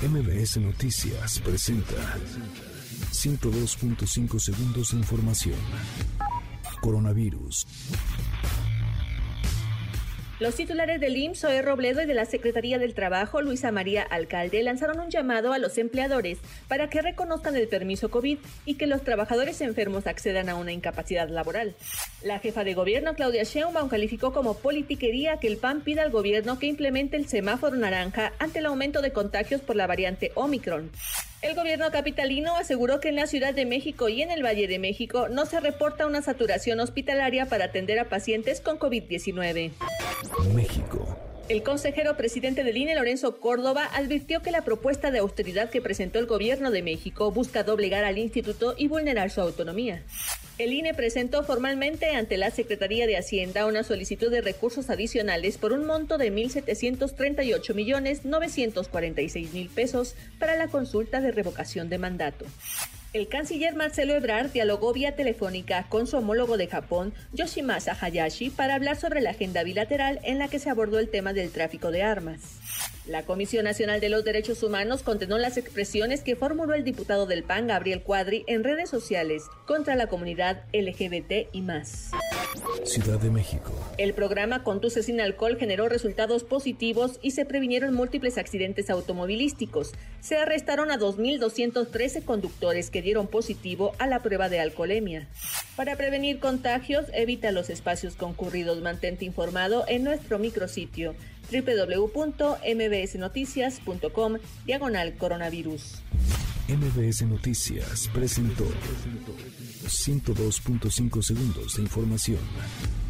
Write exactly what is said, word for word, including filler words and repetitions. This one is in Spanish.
M B S Noticias presenta ciento dos punto cinco segundos de información. Coronavirus. Los titulares del I M S S, Zoe Robledo, y de la Secretaría del Trabajo, Luisa María Alcalde, lanzaron un llamado a los empleadores para que reconozcan el permiso COVID y que los trabajadores enfermos accedan a una incapacidad laboral. La jefa de gobierno, Claudia Sheinbaum, calificó como politiquería que el P A N pida al gobierno que implemente el semáforo naranja ante el aumento de contagios por la variante Omicron. El gobierno capitalino aseguró que en la Ciudad de México y en el Valle de México no se reporta una saturación hospitalaria para atender a pacientes con COVID diecinueve. México. El consejero presidente del I N E, Lorenzo Córdoba, advirtió que la propuesta de austeridad que presentó el gobierno de México busca doblegar al instituto y vulnerar su autonomía. El I N E presentó formalmente ante la Secretaría de Hacienda una solicitud de recursos adicionales por un monto de mil setecientos treinta y ocho millones novecientos cuarenta y seis mil pesos para la consulta de revocación de mandato. El canciller Marcelo Ebrard dialogó vía telefónica con su homólogo de Japón, Yoshimasa Hayashi, para hablar sobre la agenda bilateral en la que se abordó el tema del tráfico de armas. La Comisión Nacional de los Derechos Humanos condenó las expresiones que formuló el diputado del P A N, Gabriel Cuadri, en redes sociales contra la comunidad L G B T y más. Ciudad de México. El programa Conduce sin alcohol generó resultados positivos y se previnieron múltiples accidentes automovilísticos. Se arrestaron a dos mil doscientos trece conductores que dieron positivo a la prueba de alcoholemia. Para prevenir contagios, evita los espacios concurridos. Mantente informado en nuestro micrositio doble u doble u doble u punto m b s noticias punto com diagonal coronavirus. M B S Noticias presentó ciento dos punto cinco segundos de información.